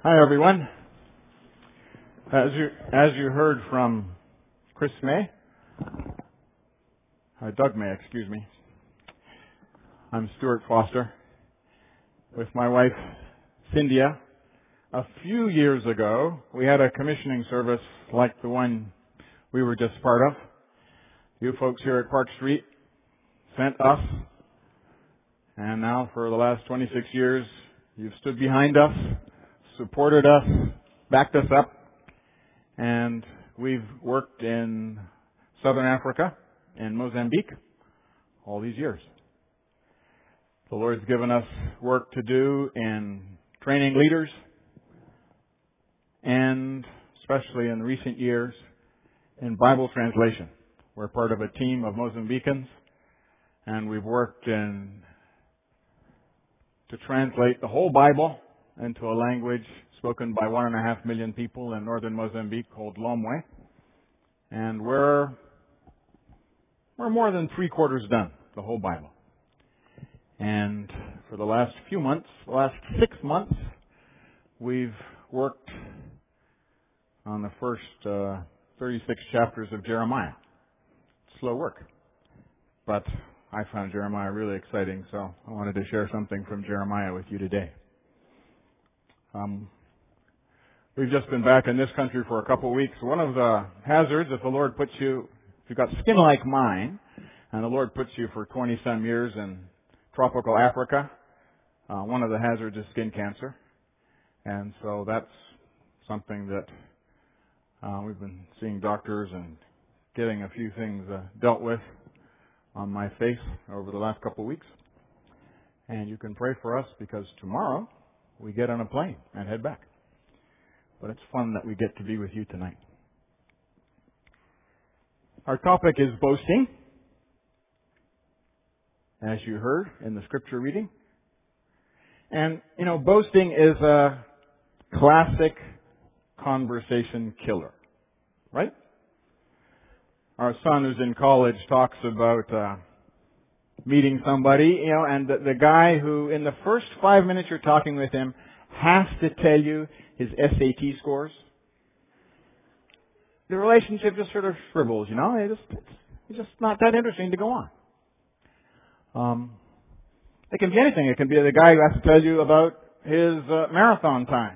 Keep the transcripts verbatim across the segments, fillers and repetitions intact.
Hi, everyone. As you as you heard from Chris May, uh, Doug May, excuse me. I'm Stuart Foster with my wife Cynthia. A few years ago, we had a commissioning service like the one we were just part of. You folks here at Park Street sent us, and now for the last twenty-six years, you've stood behind us, supported us, backed us up, and we've worked in Southern Africa, in Mozambique, all these years. The Lord's given us work to do in training leaders, and especially in recent years, in Bible translation. We're part of a team of Mozambicans, and we've worked in to translate the whole Bible into a language spoken by one and a half million people in northern Mozambique called Lomwe. And we're we're more than three quarters done, the whole Bible. And for the last few months, the last six months, we've worked on the first uh, thirty-six chapters of Jeremiah. Slow work. But I found Jeremiah really exciting, so I wanted to share something from Jeremiah with you today. Um, we've just been back in this country for a couple of weeks. One of the hazards, if the Lord puts you, if you've got skin like mine, and the Lord puts you for twenty-some years in tropical Africa, uh, one of the hazards is skin cancer. And so that's something that uh, we've been seeing doctors and getting a few things uh, dealt with on my face over the last couple of weeks. And you can pray for us because tomorrow we get on a plane and head back. But it's fun that we get to be with you tonight. Our topic is boasting, as you heard in the scripture reading. And, you know, boasting is a classic conversation killer, right? Our son who's in college talks about uh, meeting somebody, you know, and the, the guy who in the first five minutes you're talking with him has to tell you his S A T scores. The relationship just sort of shrivels, you know. It just, it's just not that interesting to go on. Um, it can be anything. It can be the guy who has to tell you about his uh, marathon time.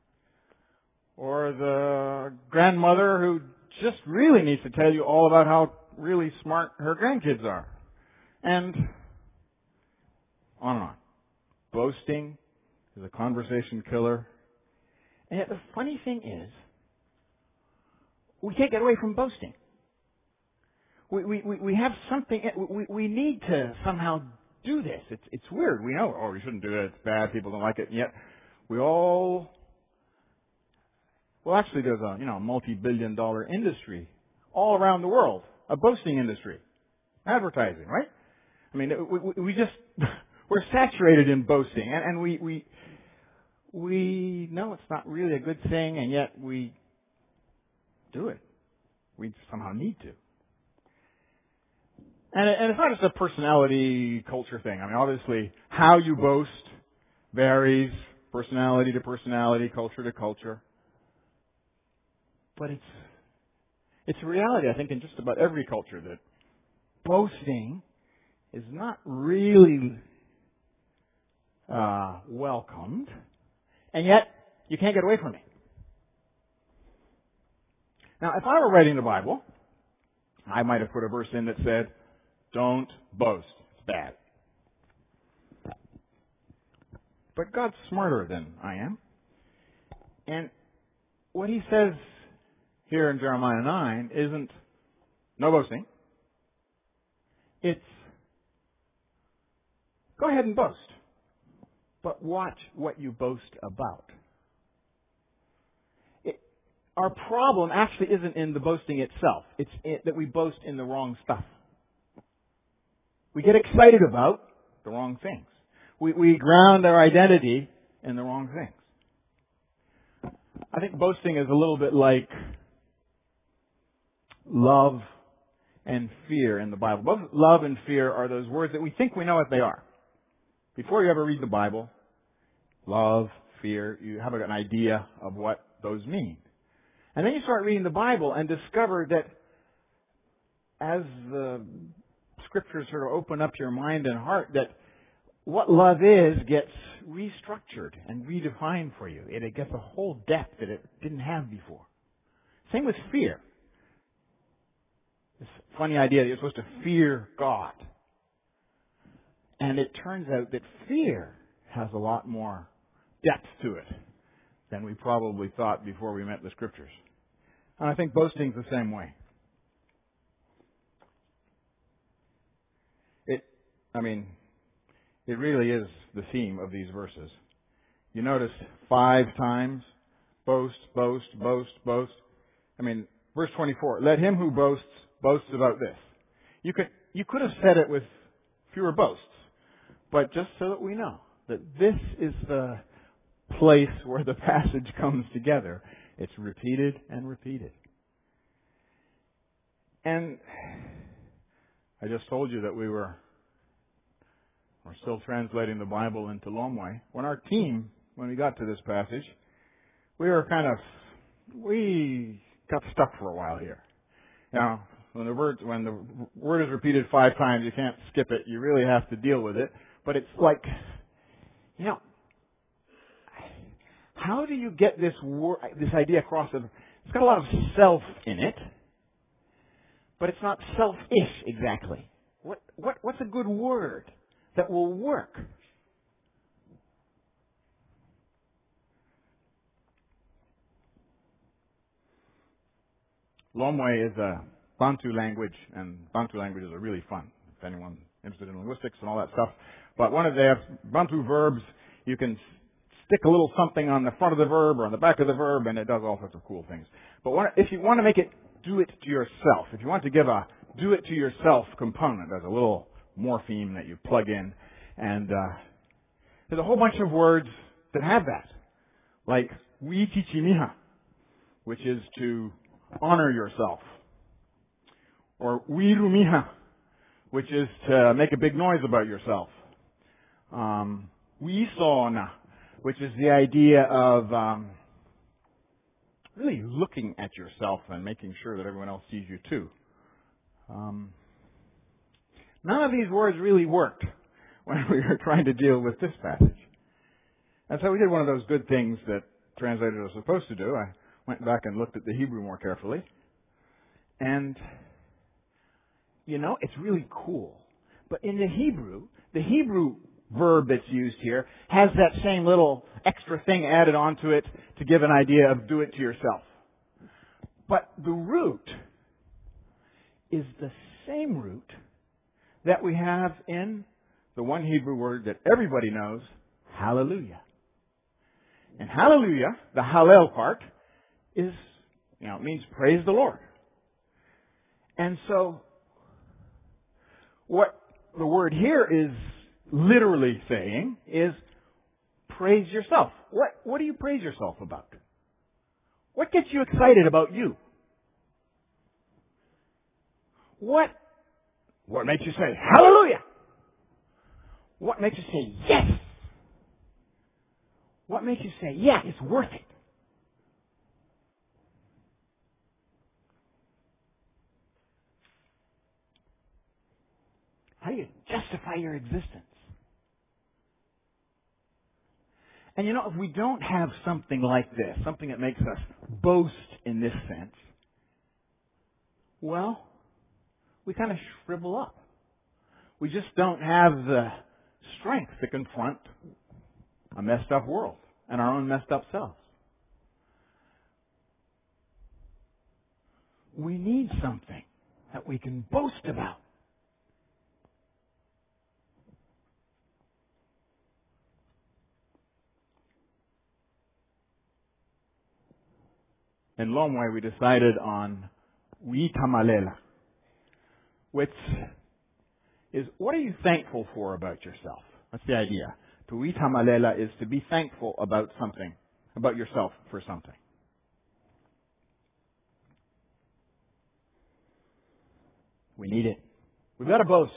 Or the grandmother who just really needs to tell you all about how really smart her grandkids are. And on and on. Boasting is a conversation killer. And yet the funny thing is, we can't get away from boasting. We we we, we have something. We we need to somehow do this. It's it's weird. We know, oh, we shouldn't do it. It's bad. People don't like it. And yet we all. Well, actually, there's a you know multi-billion dollar industry all around the world, a boasting industry, advertising, right? I mean, we, we, we just we're saturated in boasting, and, and we we we know it's not really a good thing, and yet we do it. We somehow need to, and, and it's not just a personality culture thing. I mean, obviously, how you boast varies, personality to personality, culture to culture. But it's it's a reality, I think, in just about every culture that boasting is not really uh, welcomed, and yet you can't get away from it. Now, if I were writing the Bible, I might have put a verse in that said, "Don't boast; it's bad." But God's smarter than I am, and what He says here in Jeremiah nine isn't no boasting. It's go ahead and boast, but watch what you boast about. It, our problem actually isn't in the boasting itself. It's in, that we boast in the wrong stuff. We get excited about the wrong things. We, we ground our identity in the wrong things. I think boasting is a little bit like love and fear in the Bible. Both love and fear are those words that we think we know what they are. Before you ever read the Bible, love, fear, you have an idea of what those mean. And then you start reading the Bible and discover that as the Scriptures sort of open up your mind and heart, that what love is gets restructured and redefined for you. It gets a whole depth that it didn't have before. Same with fear. This funny idea that you're supposed to fear God. And it turns out that fear has a lot more depth to it than we probably thought before we met the Scriptures. And I think boasting's the same way. It, I mean, it really is the theme of these verses. You notice five times, boast, boast, boast, boast. I mean, verse twenty-four, let him who boasts, boast about this. You could, you could have said it with fewer boasts, but just so that we know that this is the place where the passage comes together. It's repeated and repeated. And I just told you that we were we're still translating the Bible into Lomwe. When our team, when we got to this passage, we were kind of, we got stuck for a while here. Now, when the word, when the word is repeated five times, you can't skip it. You really have to deal with it. But it's like, you know, how do you get this word, this idea across? Of, it's got a lot of self in it, but it's not selfish exactly. What what what's a good word that will work? Lomwe is a Bantu language, and Bantu languages are really fun. If anyone's interested in linguistics and all that stuff, but one of they have Bantu verbs. You can stick a little something on the front of the verb or on the back of the verb, and it does all sorts of cool things. But one, if you want to make it do it to yourself, if you want to give a do it to yourself component, there's a little morpheme that you plug in, and uh, there's a whole bunch of words that have that, like wichichimiha, which is to honor yourself, or wirumiha, which is to make a big noise about yourself, um, wisona, which is the idea of um, really looking at yourself and making sure that everyone else sees you too. Um, none of these words really worked when we were trying to deal with this passage. And so we did one of those good things that translators are supposed to do. I went back and looked at the Hebrew more carefully. And, you know, it's really cool. But in the Hebrew, the Hebrew verb that's used here has that same little extra thing added onto it to give an idea of do it to yourself. But the root is the same root that we have in the one Hebrew word that everybody knows, hallelujah. And hallelujah, the hallel part, is, you know, it means praise the Lord. And so, what the word here is literally saying is praise yourself. What what do you praise yourself about? What gets you excited about you? What what makes you say hallelujah? What makes you say yes? What makes you say, yeah, it's worth it? How do you justify your existence? And you know, if we don't have something like this, something that makes us boast in this sense, well, we kind of shrivel up. We just don't have the strength to confront a messed up world and our own messed up selves. We need something that we can boast about. In Lomwe, we decided on Witamalela, which is, what are you thankful for about yourself? That's the idea. To Witamalela is to be thankful about something, about yourself for something. We need it. We've got to boast.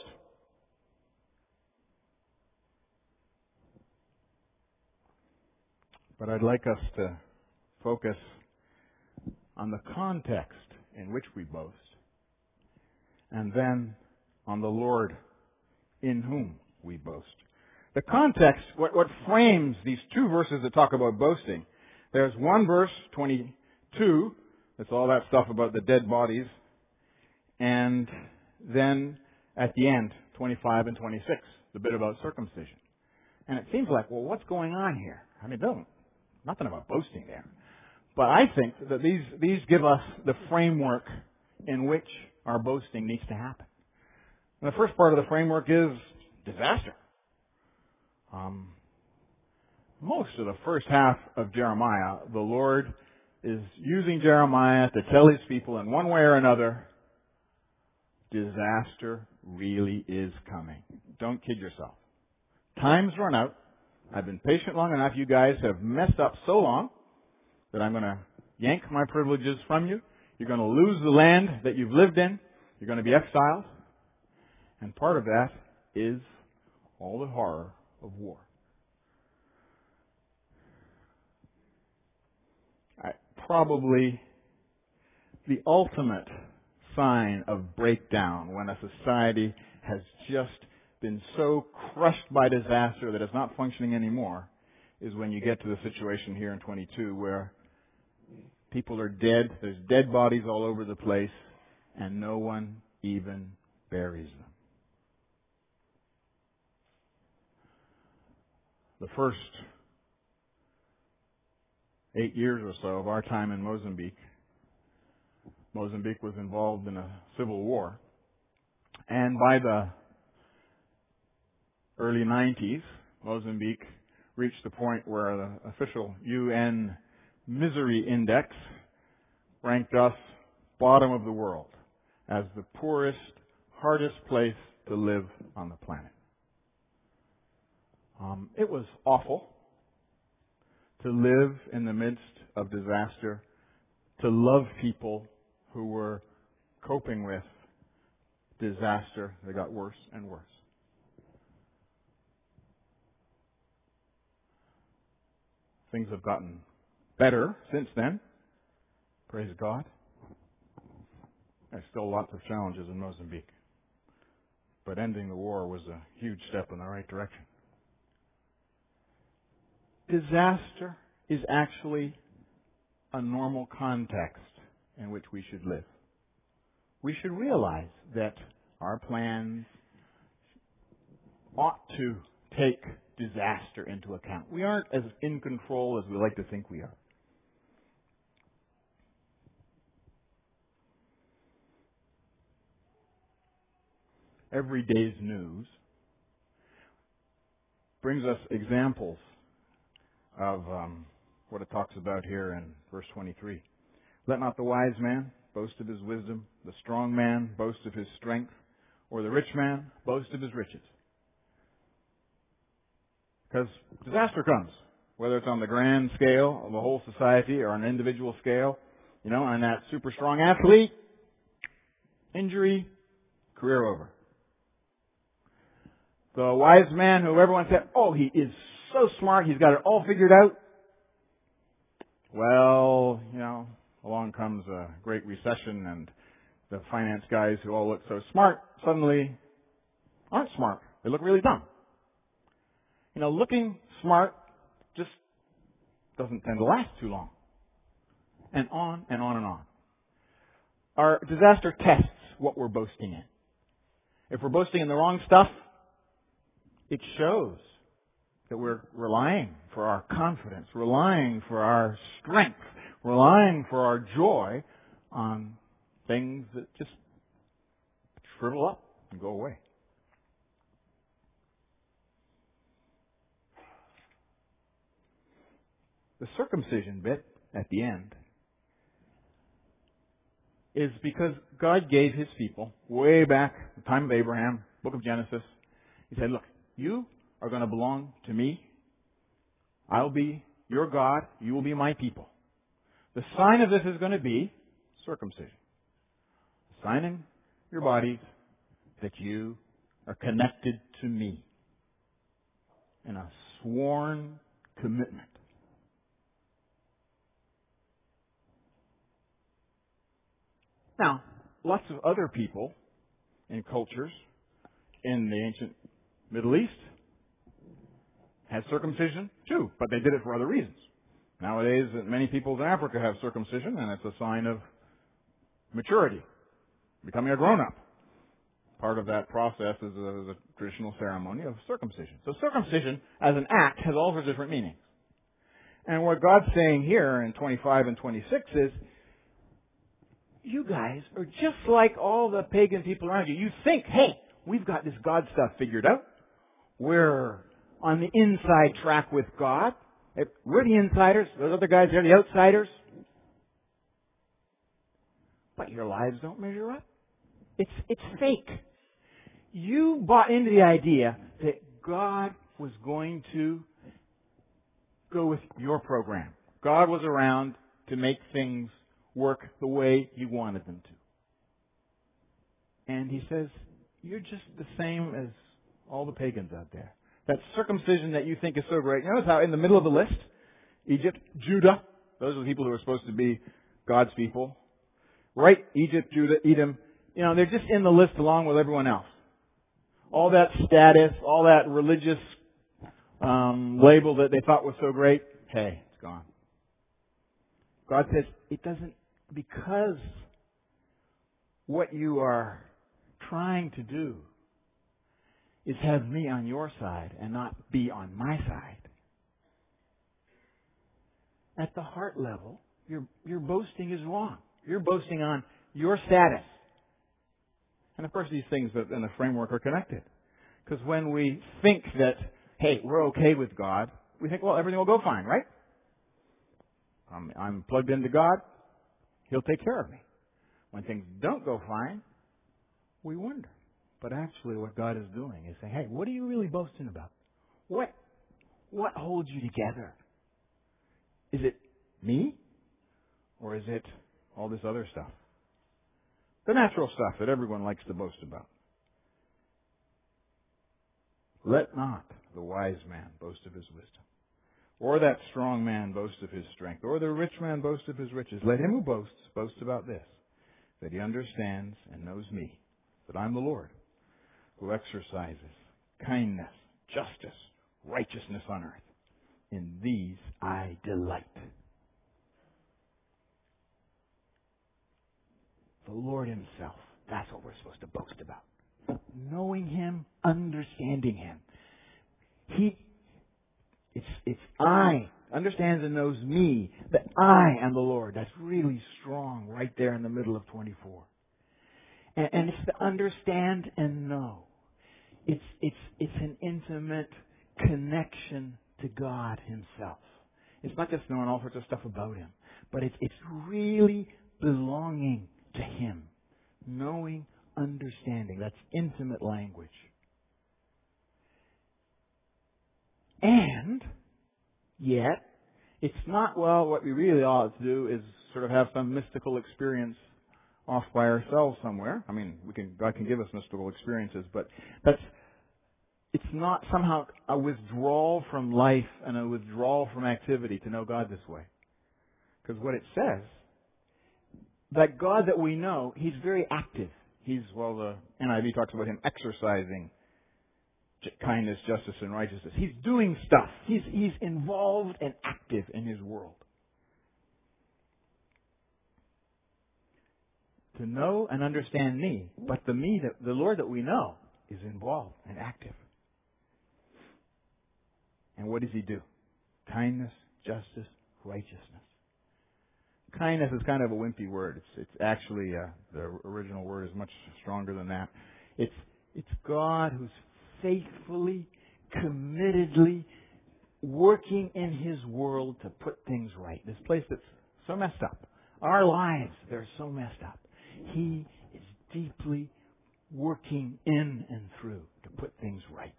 But I'd like us to focus on the context in which we boast, and then on the Lord in whom we boast. The context, what, what frames these two verses that talk about boasting, there's one verse, twenty-two, that's all that stuff about the dead bodies, and then at the end, twenty-five and twenty-six, the bit about circumcision. And it seems like, well, what's going on here? I mean, no, nothing about boasting there. But I think that these, these give us the framework in which our boasting needs to happen. And the first part of the framework is disaster. Um, most of the first half of Jeremiah, the Lord is using Jeremiah to tell his people in one way or another, disaster really is coming. Don't kid yourself. Time's run out. I've been patient long enough. You guys have messed up so long that I'm going to yank my privileges from you. You're going to lose the land that you've lived in. You're going to be exiled. And part of that is all the horror of war. I, probably the ultimate sign of breakdown when a society has just been so crushed by disaster that it's not functioning anymore is when you get to the situation here in twenty-two where people are dead, there's dead bodies all over the place, and no one even buries them. The first eight years or so of our time in Mozambique, Mozambique was involved in a civil war. And by the early nineties, Mozambique reached the point where the official U N Misery Index ranked us bottom of the world as the poorest, hardest place to live on the planet. Um, it was awful to live in the midst of disaster, to love people who were coping with disaster that got worse and worse. Things have gotten better since then. Praise God. There's still lots of challenges in Mozambique. But ending the war was a huge step in the right direction. Disaster is actually a normal context in which we should live. We should realize that our plans ought to take disaster into account. We aren't as in control as we like to think we are. Every day's news brings us examples of um, what it talks about here in verse twenty-three. Let not the wise man boast of his wisdom, the strong man boast of his strength, or the rich man boast of his riches. Because disaster comes, whether it's on the grand scale of a whole society or on an individual scale, you know, and that super strong athlete, injury, career over. The wise man who everyone said, oh, he is so smart, he's got it all figured out. Well, you know, along comes a great recession and the finance guys who all look so smart suddenly aren't smart. They look really dumb. You know, looking smart just doesn't tend to last too long. And on and on and on. Our disaster tests what we're boasting in. If we're boasting in the wrong stuff, it shows that we're relying for our confidence, relying for our strength, relying for our joy on things that just shrivel up and go away. The circumcision bit at the end is because God gave His people, way back the time of Abraham, book of Genesis, He said, look, you are going to belong to me. I'll be your God. You will be my people. The sign of this is going to be circumcision. A sign in your bodies that you are connected to me in a sworn commitment. Now, lots of other people in cultures in the ancient Middle East had circumcision too, but they did it for other reasons. Nowadays, many people in Africa have circumcision, and it's a sign of maturity, becoming a grown-up. Part of that process is a, is a traditional ceremony of circumcision. So circumcision, as an act, has all sorts of different meanings. And what God's saying here in twenty-five and twenty-six is, you guys are just like all the pagan people around you. You think, hey, we've got this God stuff figured out. We're on the inside track with God. We're the insiders. Those other guys, they're the outsiders. But your lives don't measure up. It's, it's fake. You bought into the idea that God was going to go with your program. God was around to make things work the way you wanted them to. And He says, you're just the same as all the pagans out there. That circumcision that you think is so great. Notice how in the middle of the list, Egypt, Judah, those are the people who are supposed to be God's people. Right? Egypt, Judah, Edom. You know, they're just in the list along with everyone else. All that status, all that religious um, label that they thought was so great, hey, it's gone. God says, it doesn't, because what you are trying to do is have me on your side and not be on my side. At the heart level, your, your boasting is wrong. You're boasting on your status. And of course these things in the framework are connected. Because when we think that, hey, we're okay with God, we think, well, everything will go fine, right? I'm, I'm plugged into God. He'll take care of me. When things don't go fine, we wonder. But actually what God is doing is saying, hey, what are you really boasting about? What, what holds you together? Is it me? Or is it all this other stuff? The natural stuff that everyone likes to boast about. Let not the wise man boast of his wisdom, or that strong man boast of his strength, or the rich man boast of his riches. Let him who boasts boast about this, that he understands and knows me, that I'm the Lord, who exercises kindness, justice, righteousness on earth. In these I delight. The Lord Himself. That's what we're supposed to boast about. Knowing Him, understanding Him. He, it's, it's I, understands and knows me, that I am the Lord. That's really strong right there in the middle of twenty-four. And, and it's to understand and know. It's, it's, it's an intimate connection to God Himself. It's not just knowing all sorts of stuff about Him, but it's, it's really belonging to Him. Knowing, understanding. That's intimate language. And yet, it's not, well, what we really ought to do is sort of have some mystical experience off by ourselves somewhere. I mean, we can, God can give us mystical experiences, but that's, it's not somehow a withdrawal from life and a withdrawal from activity to know God this way. Because what it says, that God that we know, He's very active. He's, well, the N I V talks about Him exercising kindness, justice, and righteousness. He's doing stuff. He's, he's involved and active in His world. To know and understand me, but the me, that the Lord that we know, is involved and active. And what does He do? Kindness, justice, righteousness. Kindness is kind of a wimpy word. It's, it's actually, uh, the original word is much stronger than that. It's, it's God who's faithfully, committedly working in His world to put things right. This place that's so messed up. Our lives, they're so messed up. He is deeply working in and through to put things right.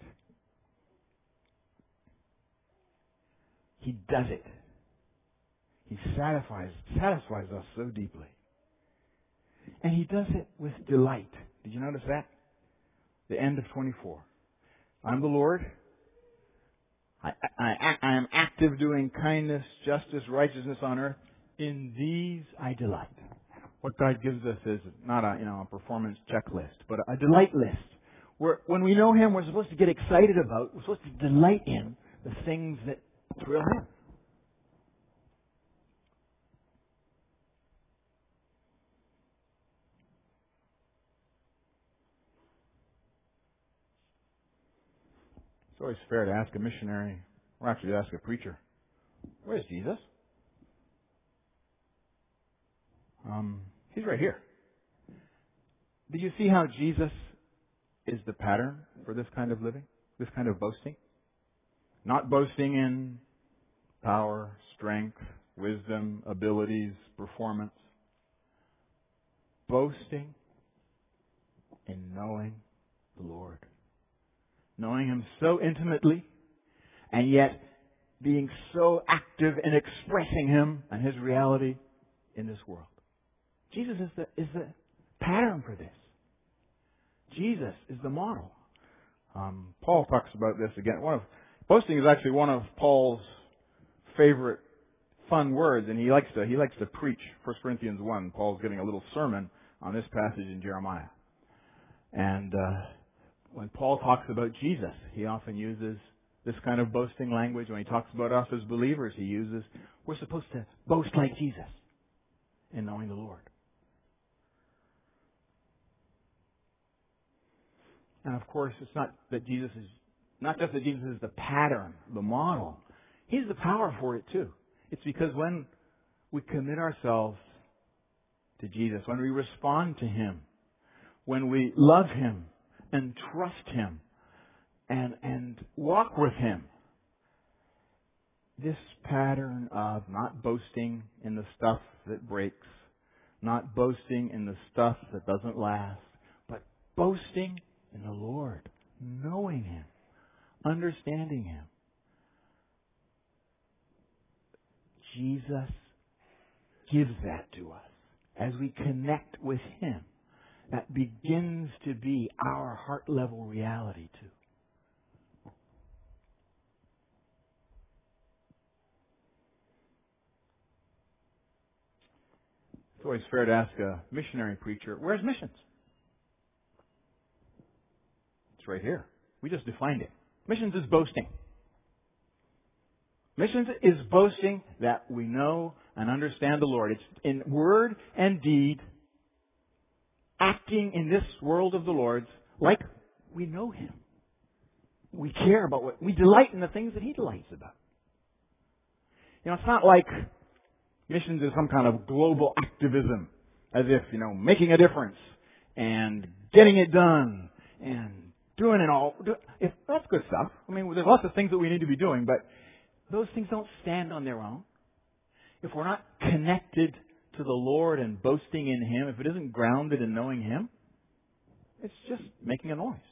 He does it. He satisfies, satisfies us so deeply. And He does it with delight. Did you notice that? The end of twenty-four. I'm the Lord. I, I, I, I am active doing kindness, justice, righteousness on earth. In these I delight. What God gives us is not a, you know, a performance checklist, but a delight list. Where when we know Him, we're supposed to get excited about, we're supposed to delight in the things that thrill Him. It's always fair to ask a missionary, or actually to ask a preacher, where's Jesus? Um, he's right here. Did you see how Jesus is the pattern for this kind of living, this kind of boasting? Not boasting in power, strength, wisdom, abilities, performance. Boasting in knowing the Lord. Knowing Him so intimately, and yet being so active in expressing Him and His reality in this world. Jesus is the, is the pattern for this. Jesus is the model. Um, Paul talks about this again. One of boasting is actually one of Paul's favorite fun words, and he likes to he likes to preach. First Corinthians one. Paul's giving a little sermon on this passage in Jeremiah, and uh, when Paul talks about Jesus, he often uses this kind of boasting language. When he talks about us as believers, he uses we're supposed to boast like Jesus in knowing the Lord. And of course, it's not that Jesus is, not just that Jesus is the pattern, the model. He's the power for it too. It's because when we commit ourselves to Jesus, when we respond to Him, when we love Him and trust Him and, and walk with Him, this pattern of not boasting in the stuff that breaks, not boasting in the stuff that doesn't last, but boasting in the Lord, knowing Him, understanding Him. Jesus gives that to us. As we connect with Him, that begins to be our heart level reality too. It's always fair to ask a missionary preacher, where's missions? It's right here. We just defined it. Missions is boasting. Missions is boasting that we know and understand the Lord. It's in word and deed, acting in this world of the Lord's like we know Him. We care about what, we delight in the things that He delights about. You know, it's not like missions is some kind of global activism, as if, you know, making a difference and getting it done and doing it all. If that's good stuff. I mean, there's lots of things that we need to be doing, but those things don't stand on their own. If we're not connected to the Lord and boasting in Him, if it isn't grounded in knowing Him, it's just making a noise.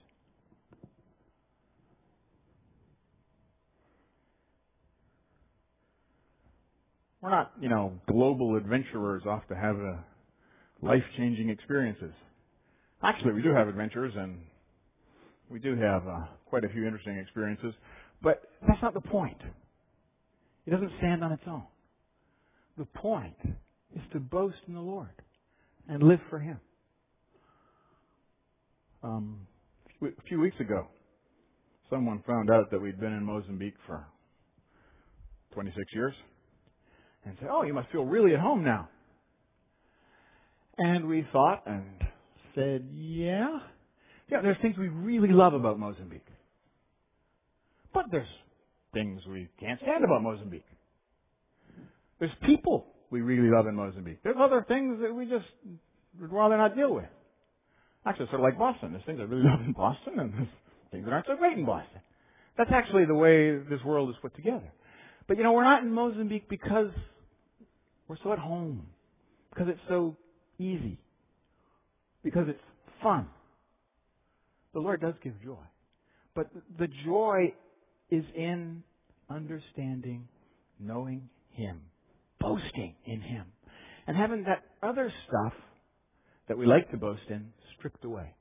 We're not, you know, global adventurers off to have a life-changing experiences. Actually, we do have adventures, and we do have uh, quite a few interesting experiences, but that's not the point. It doesn't stand on its own. The point is to boast in the Lord and live for Him. Um, a few weeks ago, someone found out that we'd been in Mozambique for twenty-six years and said, "Oh, you must feel really at home now." And we thought and said, yeah. Yeah, there's things we really love about Mozambique. But there's things we can't stand about Mozambique. There's people we really love in Mozambique. There's other things that we just would rather not deal with. Actually, it's sort of like Boston. There's things I really love in Boston, and there's things that aren't so great in Boston. That's actually the way this world is put together. But, you know, we're not in Mozambique because we're so at home, because it's so easy, because it's fun. The Lord does give joy. But the joy is in understanding, knowing Him, boasting in Him, and having that other stuff that we like to boast in stripped away.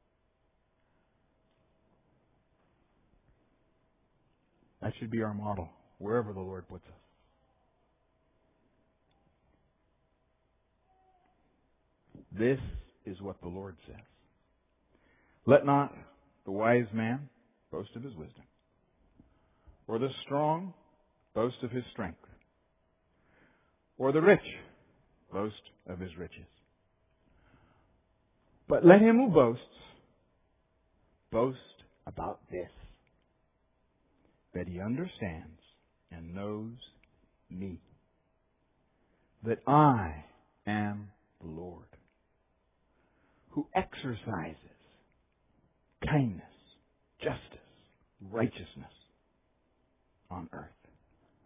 That should be our model, wherever the Lord puts us. This is what the Lord says. Let not the wise man boast of his wisdom, or the strong boast of his strength, or the rich boast of his riches. But let him who boasts boast about this, that he understands and knows me, that I am the Lord, who exercises kindness, justice, righteousness on earth.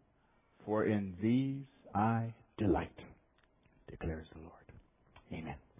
For in these I delight, declares the Lord. Amen.